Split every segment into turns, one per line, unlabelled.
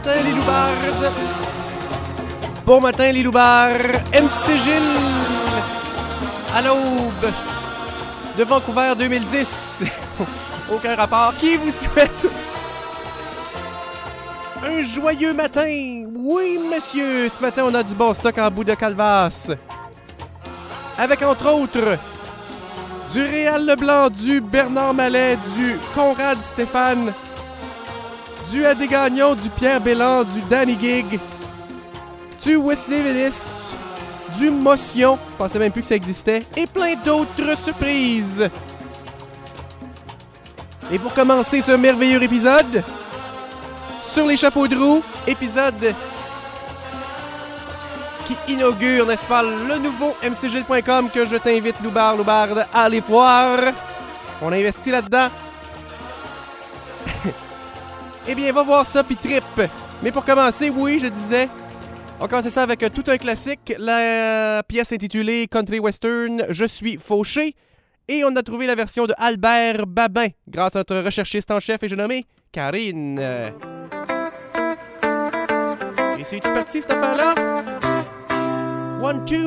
matin, les loupards. Bon matin, les loupards. MC Gilles, à l'aube de Vancouver 2010. Aucun rapport. Qui vous souhaite un joyeux matin? Oui, monsieur. Ce matin, on a du bon stock en bout de calvasse. Avec, entre autres, du Réal Leblanc, du Bernard Mallet, du Conrad Stéphane, du Adé Gagnon, du Pierre Bélan, du Danny Gig, du Wesley Willis, du Motion, je pensais même plus que ça existait, et plein d'autres surprises. Et pour commencer ce merveilleux épisode, sur les chapeaux de roue, épisode qui inaugure, n'est-ce pas, le nouveau mcgilles.com que je t'invite, loubarde, à aller voir. On a investi là-dedans. Eh bien, va voir ça, puis trip. Mais pour commencer, oui, je disais, on commence ça avec tout un classique, la pièce intitulée Country Western, Je suis fauché. Et on a trouvé la version de Albert Babin, grâce à notre recherchiste en chef, et j'ai nommé Karine. Et c'est-tu parti, cette affaire-là? 1, 2...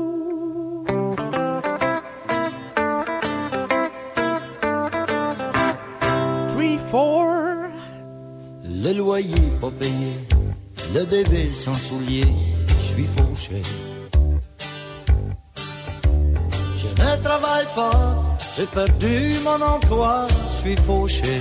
3, 4...
Le loyer pas payé, le bébé sans souliers, je suis fauché. Je ne travaille pas, j'ai perdu mon emploi, je suis fauché.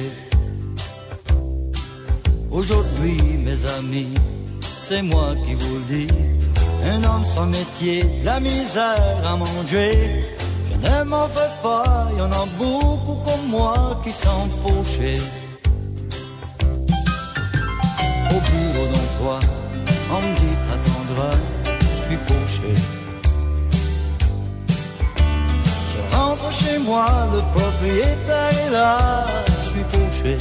Aujourd'hui, mes amis, c'est moi qui vous le dis, un homme sans métier, la misère à manger. Je ne m'en fais pas, y en a beaucoup comme moi qui sont fauchés. Au bureau d'emploi, on me dit t'attendras, je suis fauché. Je rentre chez moi, le propriétaire est là, je suis fauché.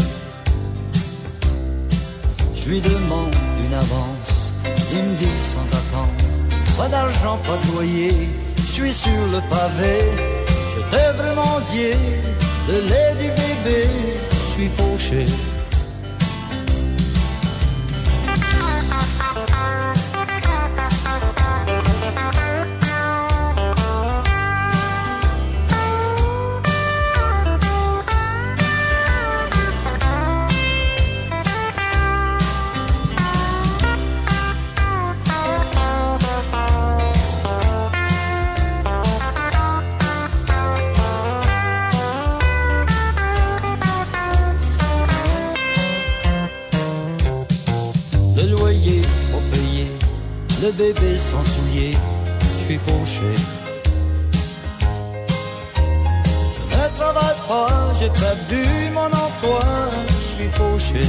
Je lui demande une avance, il me dit sans attendre, pas d'argent, pas de loyer, je suis sur le pavé. Je devrais mendier le lait du bébé, je suis fauché. Le bébé sans souliers, je suis fauché. Je ne travaille pas, j'ai perdu mon emploi, je suis fauché.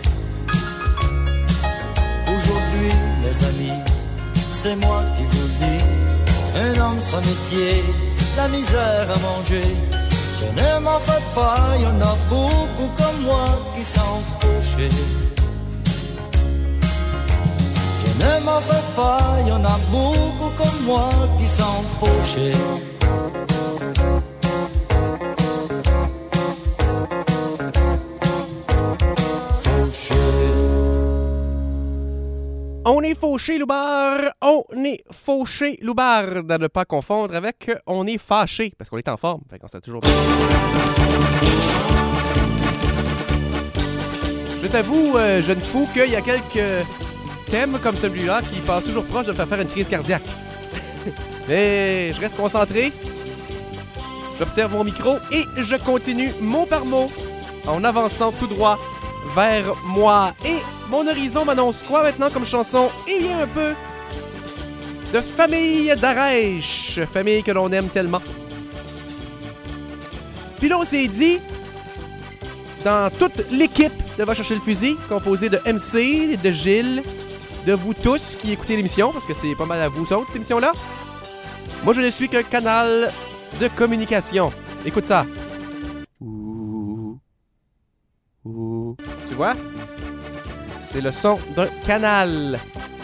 Aujourd'hui, mes amis, c'est moi qui vous le dis, un homme sans métier, la misère à manger. Je ne m'en fais pas, y en a beaucoup comme moi qui sont fauchés. Ne m'en fais pas, y en a beaucoup comme moi qui sont fauchés.
On est fauché, loupard. On est fauché, loubarde. À ne pas confondre avec on est fâché, parce qu'on est en forme. Fait qu'on sait toujours bien. Je t'avoue, jeune fou, qu'il y a quelques thèmes comme celui-là qui passe toujours proche de me faire une crise cardiaque. Mais je reste concentré, j'observe mon micro et je continue mot par mot en avançant tout droit vers moi. Et mon horizon m'annonce quoi maintenant comme chanson? Il y a un peu de Famille d'Arèche, famille que l'on aime tellement. Puis là, on s'est dit, dans toute l'équipe de Va chercher le fusil, composée de MC, de Gilles, de vous tous qui écoutez l'émission, parce que c'est pas mal à vous autres, cette émission-là. Moi, je ne suis qu'un canal de communication. Écoute ça. Ouh. Ouh. Tu vois? C'est le son d'un canal.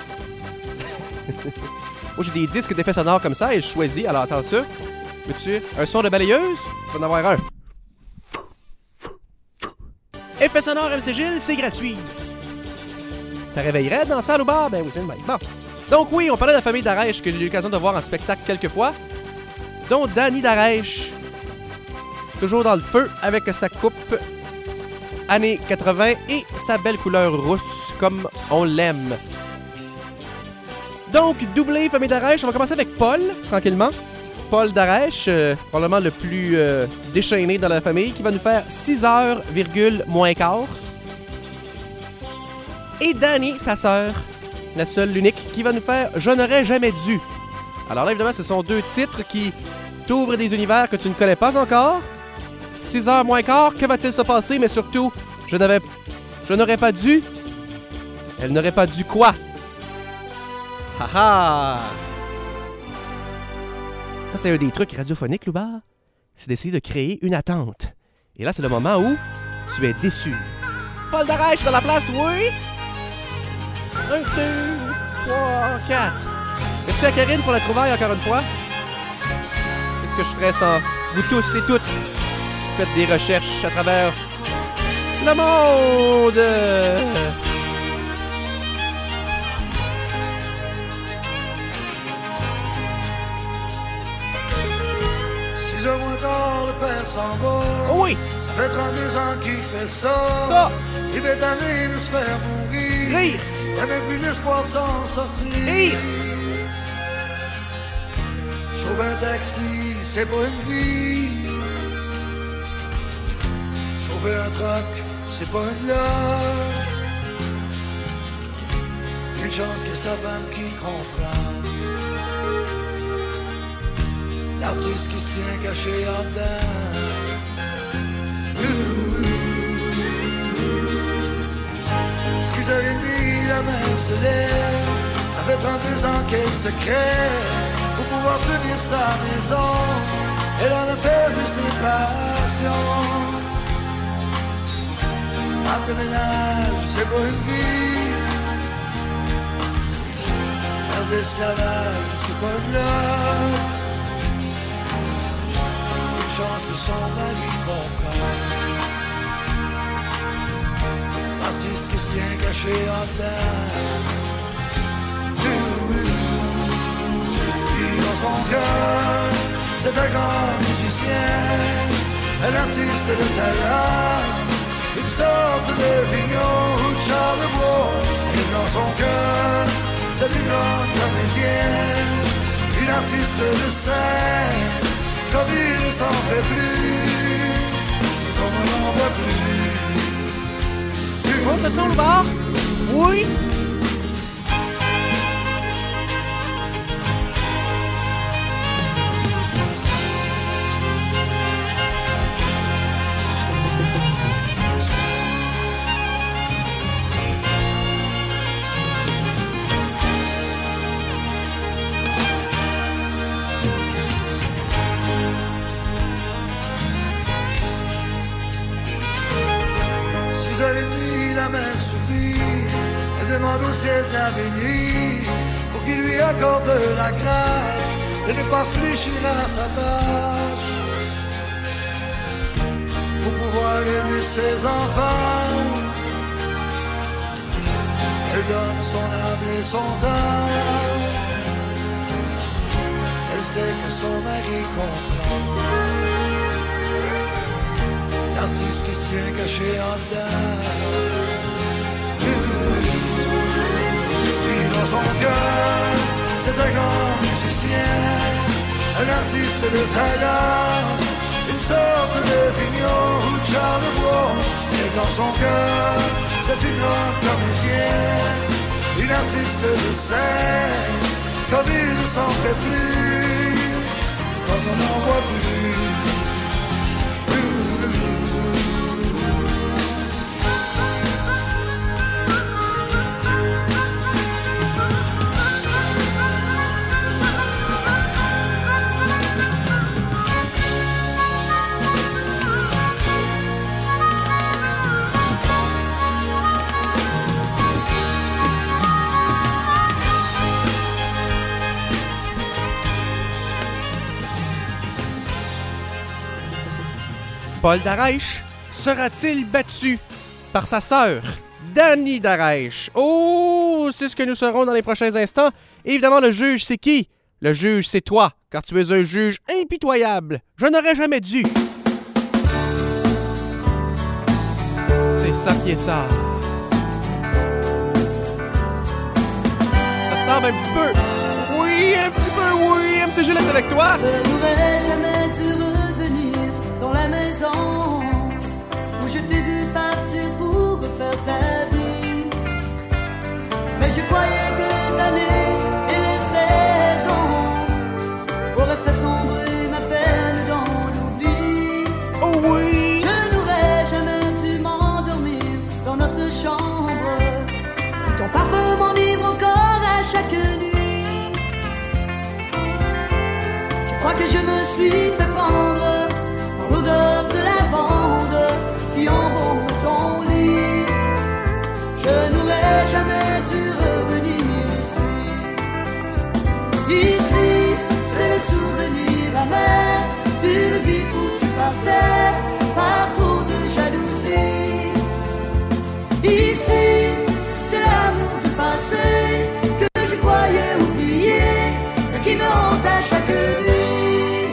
Moi, j'ai des disques d'effets sonores comme ça et je choisis. Alors, attends ça. Veux-tu un son de balayeuse? Tu vas en avoir un. Effets sonores MC Gilles, c'est gratuit. Ça réveillerait dans la salle au bar? Ben oui, c'est le même. Bon. Donc oui, on parlait de la famille Darèche que j'ai eu l'occasion de voir en spectacle quelques fois, dont Danny Darèche, toujours dans le feu avec sa coupe années 80 et sa belle couleur rousse comme on l'aime. Donc, doublé famille Darèche, on va commencer avec Paul, tranquillement. Paul Darèche, probablement le plus déchaîné dans la famille, qui va nous faire 6 heures, moins quart. Et Danny, sa sœur, la seule, l'unique, qui va nous faire « Je n'aurais jamais dû ». Alors là, évidemment, ce sont deux titres qui t'ouvrent des univers que tu ne connais pas encore. 6 heures moins quart, que va-t-il se passer? Mais surtout, je n'aurais pas dû. Elle n'aurait pas dû quoi? Haha! Ça, c'est un des trucs radiophoniques, Loubar. C'est d'essayer de créer une attente. Et là, c'est le moment où tu es déçu. Paul Darèche dans la place, oui? 1, 2, 3, 4. Merci à Karine pour la trouvaille encore une fois. Qu'est-ce que je ferais sans vous tous et toutes qui faites des recherches à travers le monde?
6 heures moins quart, le père s'en va.
Oh oui!
Ça fait 32 ans qu'il fait ça.
Ça!
Il est tanné de se faire mourir.
Rire!
Il n'a même plus l'espoir de s'en sortir.
Rire!
Chauffer un taxi, c'est pas une vie. Chauffer un truck, c'est pas une love. Une chance que sa femme qui comprend. L'artiste qui se tient caché en dedans. 6h30, la mer se lève. Ça fait 32 ans qu'elle se crève pour pouvoir tenir sa maison. Elle en a perdu ses passions. Femme de ménage, c'est pas une vie. Faire de l'esclavage, c'est pas une love. Une chance que son mari comprend. L'artiste qui se tient caché en dedans. Puis dans son cœur, c'est un grand musicien, un artiste de talent, une sorte de Vignon ou de Charlebois. Et dans son cœur, c'est une grande comédienne, une artiste de scène, comme il ne s'en fait plus, comme on n'en voit plus.
Monte le son, le bar? Oui?
La main s'oublie, elle demande au ciel d'avenir pour qu'il lui accorde la grâce de ne pas fléchir à sa tâche, pour pouvoir aimer ses enfants. Elle donne son âme et son temps. Elle sait que son mari comprend. L'artiste qui se tient caché en dedans. Puis dans son cœur, c'est un grand musicien, un artiste de talent, une sorte de Vignon ou de Charlebois. Et dans son cœur, c'est une grande comédienne, une artiste de scène, comme il ne s'en fait plus, comme on n'en voit plus.
Paul Darèche sera-t-il battu par sa sœur, Danny Darèche? Oh Oh, c'est ce que nous serons dans les prochains instants. Et évidemment, le juge, c'est qui? Le juge, c'est toi, car tu es un juge impitoyable. Je n'aurais jamais dû. C'est ça qui est ça. Ça ressemble un petit peu. Oui, un petit peu, oui. MC Gillette avec toi.
Je n'aurais jamais dû revenir dans la maison où je t'ai vu partir pour refaire ta vie. Mais je croyais que les années et les saisons auraient fait sombrer ma peine dans l'oubli.
Oh oui.
Je n'aurais jamais dû m'endormir dans notre chambre. Ton parfum m'enivre encore à chaque nuit. Je crois que je me suis fait prendre dans l'odeur de lavande qui embaume ton lit. Je n'aurais jamais dû revenir ici. Ici, c'est le souvenir amer d'une vie foutue par terre par trop de jalousie. Ici, c'est l'amour du passé que je croyais oublier et qui me hante à chaque nuit.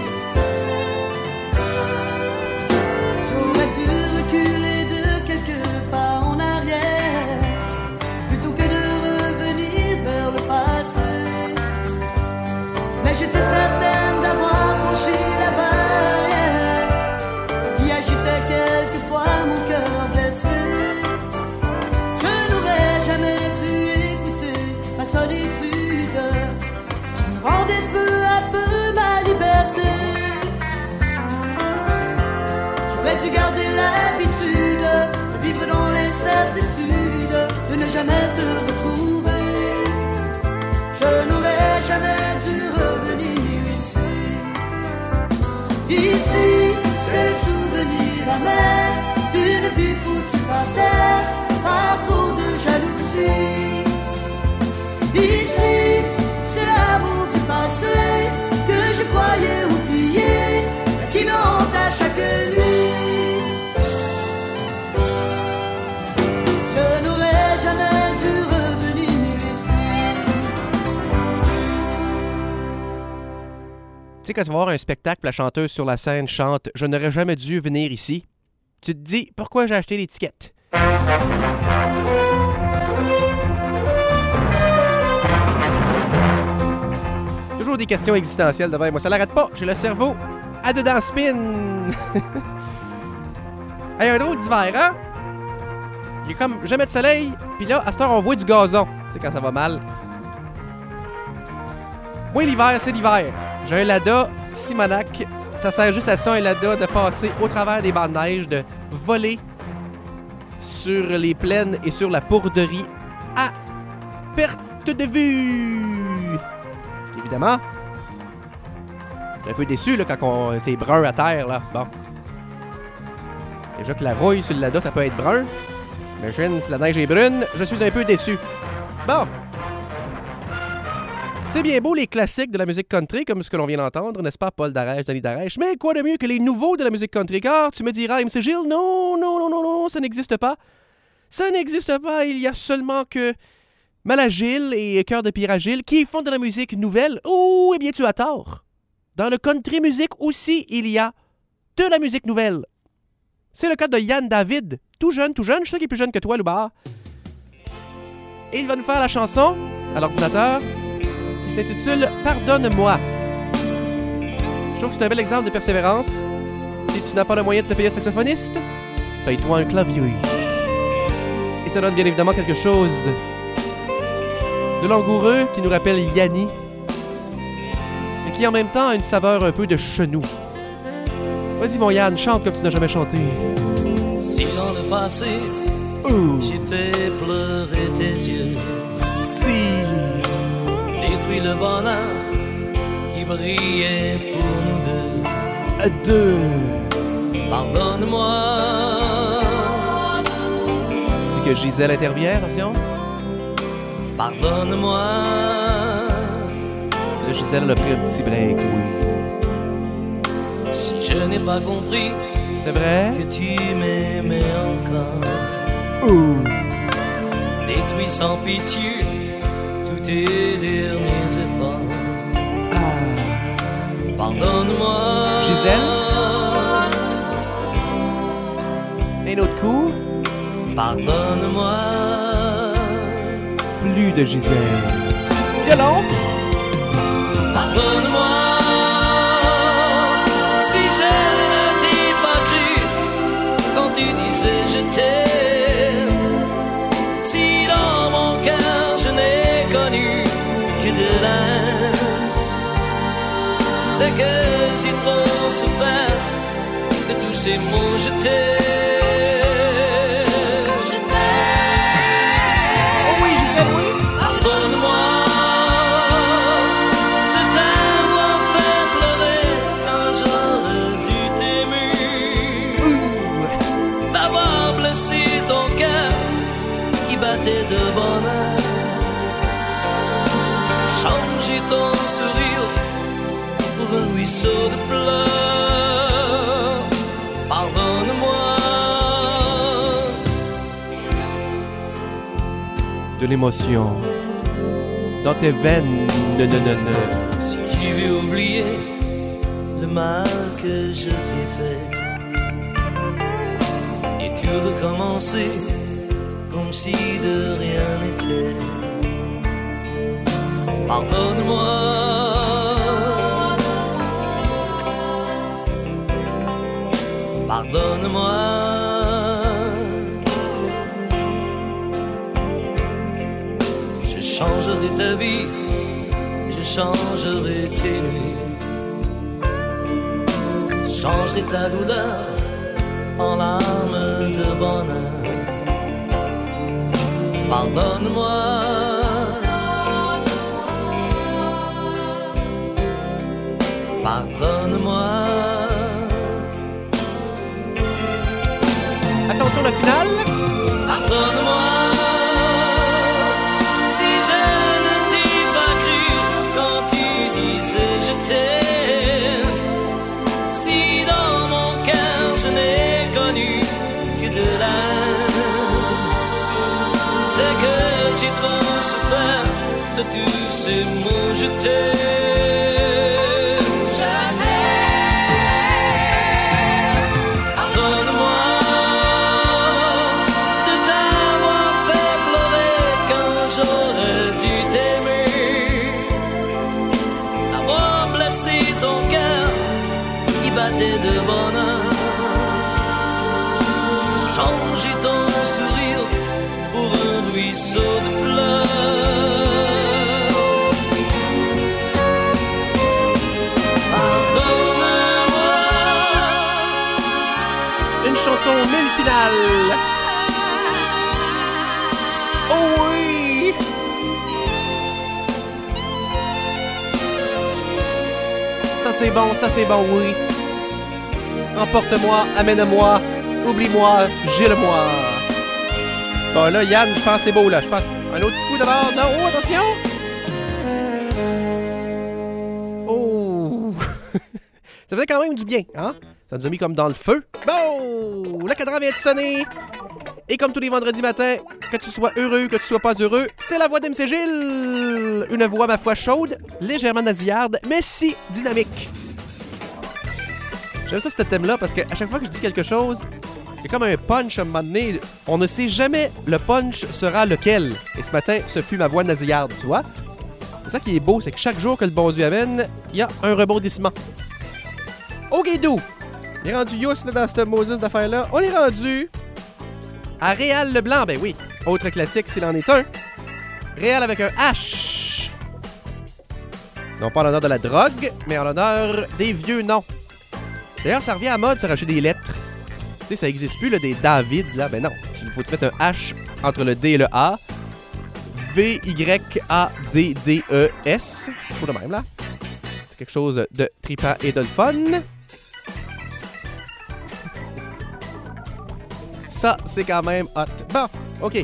J'aurais dû reculer de quelques pas en arrière plutôt que de revenir vers le passé. Mais j'étais certaine d'avoir franchi la barrière qui agitait quelquefois mon cœur blessé. Je n'aurais jamais dû écouter ma solitude qui me rendait peu à peu ma liberté. J'aurais dû garder l'habitude de vivre dans l'incertitude de ne jamais te retrouver. Je n'aurais jamais dû revenir ici. Ici, c'est le souvenir amer d'une vie foutue par terre par trop de jalousie. Ici, c'est l'amour du passé que je croyais oublier qui me hante à chaque nuit. Je n'aurais jamais dû revenir ici.
Tu sais, quand tu vas voir un spectacle, la chanteuse sur la scène chante « Je n'aurais jamais dû venir ici », tu te dis « Pourquoi j'ai acheté l'étiquette? » Toujours des questions existentielles devant moi. Ça l'arrête pas. J'ai le cerveau à dedans spin. Hey, un drôle d'hiver, hein? Il y a comme jamais de soleil. Puis là, à cette heure, on voit du gazon. Tu sais, quand ça va mal. Moi, l'hiver, c'est l'hiver. J'ai un Lada Simonac. Ça sert juste à ça, un Lada, de passer au travers des bancs de neige, de voler sur les plaines et sur la pourderie à perte de vue. Évidemment, je suis un peu déçu là, quand c'est brun à terre. Là. Bon. Déjà que la rouille sur le Lada, ça peut être brun. Imagine si la neige est brune, je suis un peu déçu. Bon. C'est bien beau les classiques de la musique country, comme ce que l'on vient d'entendre, n'est-ce pas, Paul Darèche, Danny Darèche, mais quoi de mieux que les nouveaux de la musique country? Car tu me diras, MC Gilles, non, ça n'existe pas. Ça n'existe pas, il y a seulement que Malagile et Cœur de Piragile qui font de la musique nouvelle. Oh, eh bien, tu as tort. Dans le country music aussi, il y a de la musique nouvelle. C'est le cas de Yann David, tout jeune, je sais qu'il est plus jeune que toi, Loubar. Et il va nous faire la chanson à l'ordinateur qui s'intitule « Pardonne-moi ». Je trouve que c'est un bel exemple de persévérance. Si tu n'as pas le moyen de te payer un saxophoniste, paye-toi un clavier. Et ça donne bien évidemment quelque chose de langoureux qui nous rappelle Yanni et qui en même temps a une saveur un peu de chenou. Vas-y mon Yann, chante comme tu n'as jamais chanté.
Si dans le passé, j'ai fait pleurer tes yeux,
si
détruit le bonheur qui brillait pour nous
deux,
pardonne-moi.
C'est que Gisèle intervient, attention.
Pardonne-moi.
Là, Gisèle a pris un petit break, oui.
Si je n'ai pas compris,
c'est vrai
que tu m'aimais encore,
Ouh.
détruis sans pitié tous tes derniers efforts. Pardonne-moi.
Gisèle? Un autre coup?
Pardonne-moi.
Plus de Gisèle. Violon?
Pardonne-moi si je ne t'ai pas cru quand tu disais je t'aime. Si dans mon cœur je n'ai connu que de l'âme, c'est que j'ai trop souffert de tous ces mots je t'aime.
Oh oui, Gisèle, oui!
Pardonne-moi de t'avoir fait pleurer quand j'aurais dû t'aimer, d'avoir blessé ton cœur qui battait de bonheur, changer ton sourire pour un ruisseau de pleurs. Pardonne-moi.
De l'émotion dans tes veines.
Si tu veux oublier le mal que je t'ai fait et tout recommencer comme si de rien n'était, pardonne-moi. Pardonne-moi. Je changerai ta vie, je changerai tes nuits, je changerai ta douleur en larmes de bonheur. Pardonne-moi. Pardonne-moi.
Attention, la finale.
Pardonne-moi si je ne t'ai pas cru quand tu disais je t'aime. Si dans mon cœur je n'ai connu que de l'âme, c'est que j'ai trop souffert de tous ces mots je t'aime. De bonheur, changer ton sourire pour un ruisseau de pleurs. Pardonne-moi.
Une chanson mille finales. Oh oui! Ça c'est bon, oui. Emporte-moi, amène-moi, oublie-moi, gile-moi. Bon là, Yann, je pense que c'est beau là, je pense. Un autre petit coup d'abord, non, oh, attention! Oh! Ça faisait quand même du bien, hein? Ça nous a mis comme dans le feu. Bon! Le cadran vient de sonner. Et comme tous les vendredis matins, que tu sois heureux, que tu sois pas heureux, c'est la voix d'MC Gilles! Une voix, ma foi, chaude, légèrement nasillarde, mais si dynamique. J'aime ça, ce thème-là, parce qu'à chaque fois que je dis quelque chose, il y a comme un punch à un moment donné. On ne sait jamais le punch sera lequel. Et ce matin, ce fut ma voix nasillarde, tu vois? C'est ça qui est beau, c'est que chaque jour que le bon Dieu amène, il y a un rebondissement. OK, do! On est rendu yous là, dans cette Moses d'affaires-là. On est rendu à Réal Leblanc, ben oui. Autre classique s'il en est un. Réal avec un H. Non pas en l'honneur de la drogue, mais en l'honneur des vieux noms. D'ailleurs, ça revient à mode, se rajouter des lettres. Tu sais, ça n'existe plus, là, des David, là. Ben non, il faut mettre un H entre le D et le A. V-Y-A-D-D-E-S. Je trouve de même, là. C'est quelque chose de trippant et de fun. Ça, c'est quand même hot. Bon, OK.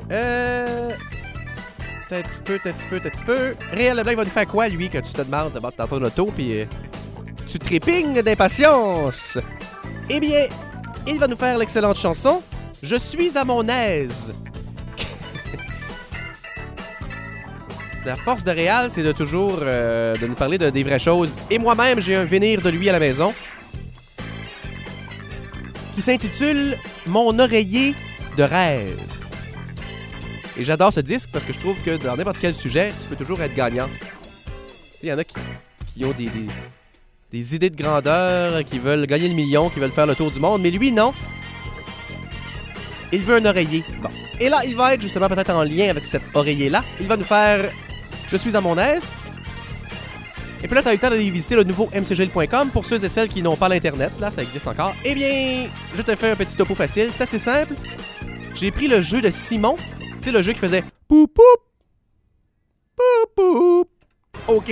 T'as un petit peu. Réal Leblanc, il va nous faire quoi, lui, que tu te demandes d'abord dans ton auto, puis tu trépignes d'impatience? Eh bien, il va nous faire l'excellente chanson « Je suis à mon aise ». La force de Réal, c'est de toujours de nous parler des vraies choses. Et moi-même, j'ai un vénire de lui à la maison qui s'intitule « Mon oreiller de rêve ». Et j'adore ce disque parce que je trouve que dans n'importe quel sujet, tu peux toujours être gagnant. Il y en a qui ont des idées de grandeur, qui veulent gagner le million, qui veulent faire le tour du monde, mais lui, non. Il veut un oreiller. Bon. Et là, il va être justement peut-être en lien avec cet oreiller-là. Il va nous faire « Je suis à mon aise ». Et puis là, tu as eu le temps d'aller visiter le nouveau mcgil.com. Pour ceux et celles qui n'ont pas l'Internet, là, ça existe encore. Eh bien, je te fais un petit topo facile. C'est assez simple. J'ai pris le jeu de Simon. Tu sais, le jeu qui faisait « Poup, poup, poup, poup ». OK.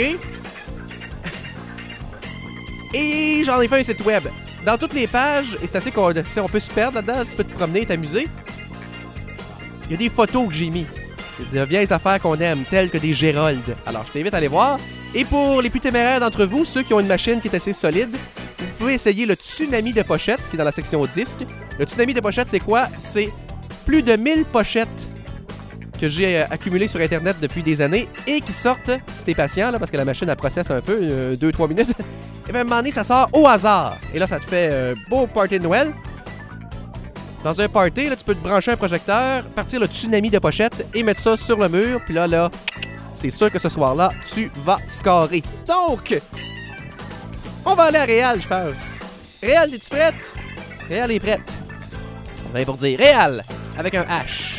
Et j'en ai fait un site web. Dans toutes les pages, et c'est assez qu'on peut se perdre là-dedans, tu peux te promener et t'amuser. Il y a des photos que j'ai mis. De vieilles affaires qu'on aime, telles que des Géroldes. Alors, je t'invite à aller voir. Et pour les plus téméraires d'entre vous, ceux qui ont une machine qui est assez solide, vous pouvez essayer le tsunami de pochettes, qui est dans la section disque. Le tsunami de pochettes, c'est quoi? C'est plus de 1000 pochettes que j'ai accumulées sur Internet depuis des années et qui sortent, si t'es patient, là, parce que la machine, elle processe un peu, 2-3 minutes. Et bien, à un moment donné, ça sort au hasard. Et là, ça te fait un beau party de Noël. Dans un party, là, tu peux te brancher un projecteur, partir le tsunami de pochettes et mettre ça sur le mur. Puis là, c'est sûr que ce soir-là, tu vas scorer. Donc, on va aller à Réal, je pense. Réal, es-tu prête? Réal est prête. On va pour dire Réal avec un H.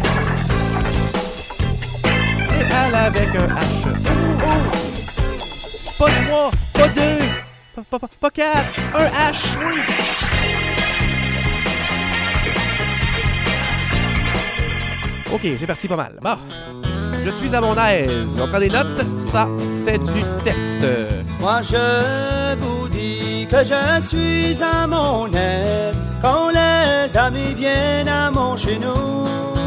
Réal avec un H. Oh! Pas 3, pas 2, pas 4, un H, oui! OK, c'est parti pas mal. Bon, je suis à mon aise. On prend des notes. Ça, c'est du texte.
Moi, je vous dis que je suis à mon aise quand les amis viennent à mon chez nous.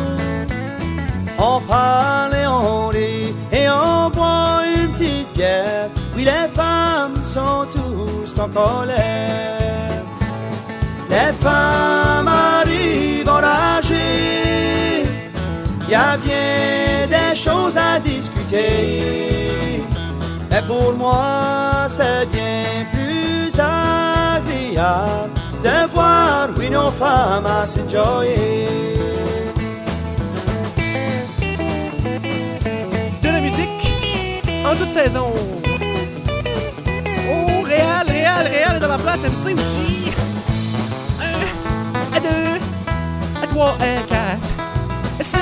On parle et on rit et on boit une petite bière. Oui, les femmes sont tous en colère. Les femmes arrivent enragées. Il y a bien des choses à discuter. Mais pour moi, c'est bien plus agréable de voir, oui, nos femmes à s'enjoyer.
De la musique en toute saison. Oh, Réal est dans la place, MC aussi. 1, à 2, à 3, à 4, à 5,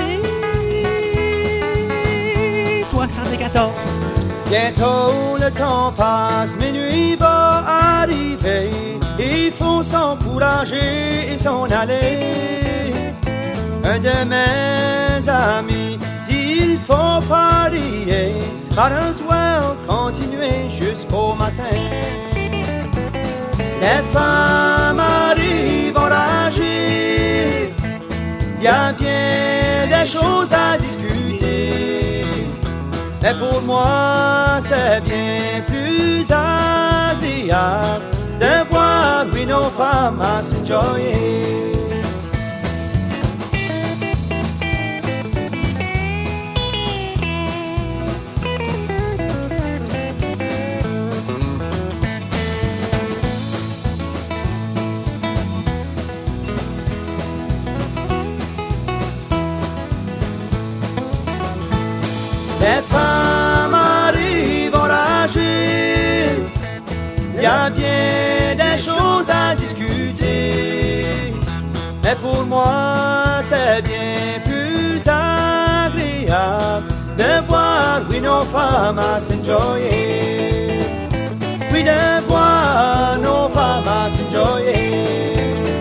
74.
Bientôt le temps passe, minuit va arriver. Il faut s'encourager et s'en aller. Un de mes amis dit il faut parier. Mademoiselle, continuez jusqu'au matin. Les femmes arrivent enragées. Il y a bien des choses à discuter. Mais pour moi, c'est bien plus agréable de voir, oui, nos femmes à s'enjoyer. Les femmes arrivent enragées. Il y a bien des choses à discuter. Mais pour moi, c'est bien plus agréable de voir, oui, nos femmes à s'enjoyer. Oui, de voir nos femmes à s'enjoyer.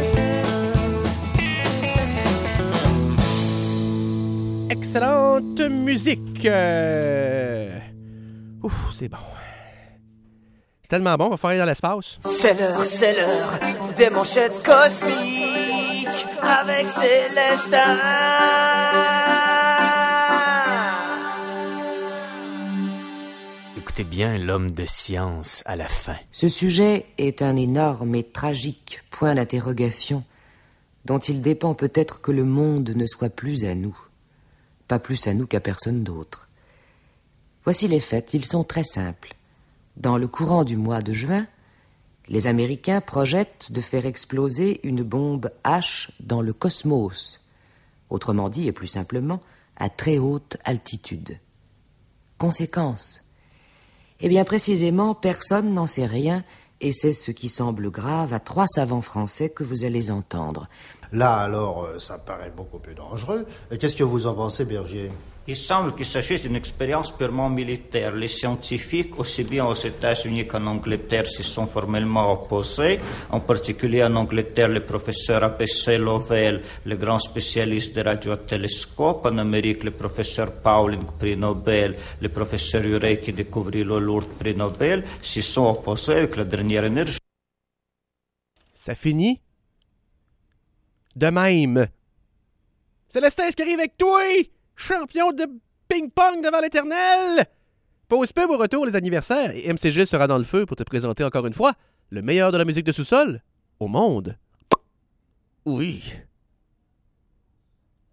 Excellente musique. Ouf, c'est bon. C'est tellement bon, on va faire aller dans l'espace.
C'est l'heure des manchettes cosmiques avec Célestin.
Écoutez bien l'homme de science à la fin.
Ce sujet est un énorme et tragique point d'interrogation dont il dépend peut-être que le monde ne soit plus à nous. Pas plus à nous qu'à personne d'autre. Voici les faits, ils sont très simples. Dans le courant du mois de juin, les Américains projettent de faire exploser une bombe H dans le cosmos, autrement dit et plus simplement, à très haute altitude. Conséquence. Eh bien, précisément, personne n'en sait rien, et c'est ce qui semble grave à 3 savants français que vous allez entendre.
Là, alors, ça paraît beaucoup plus dangereux. Qu'est-ce que vous en pensez, Bergier ?
Il semble qu'il s'agisse d'une expérience purement militaire. Les scientifiques, aussi bien aux États-Unis qu'en Angleterre, s'y sont formellement opposés. En particulier en Angleterre, le professeur A.P.C. Lovell, le grand spécialiste des radiotélescopes. En Amérique, le professeur Pauling, prix Nobel, le professeur Urey qui découvrit l'eau lourde, prix Nobel, s'y sont opposés avec la dernière énergie.
Ça finit de même. Célestin, ce qui arrive avec toi? Champion de ping-pong devant l'éternel! Pause peu au retour les anniversaires et MCG sera dans le feu pour te présenter encore une fois le meilleur de la musique de sous-sol au monde. Oui.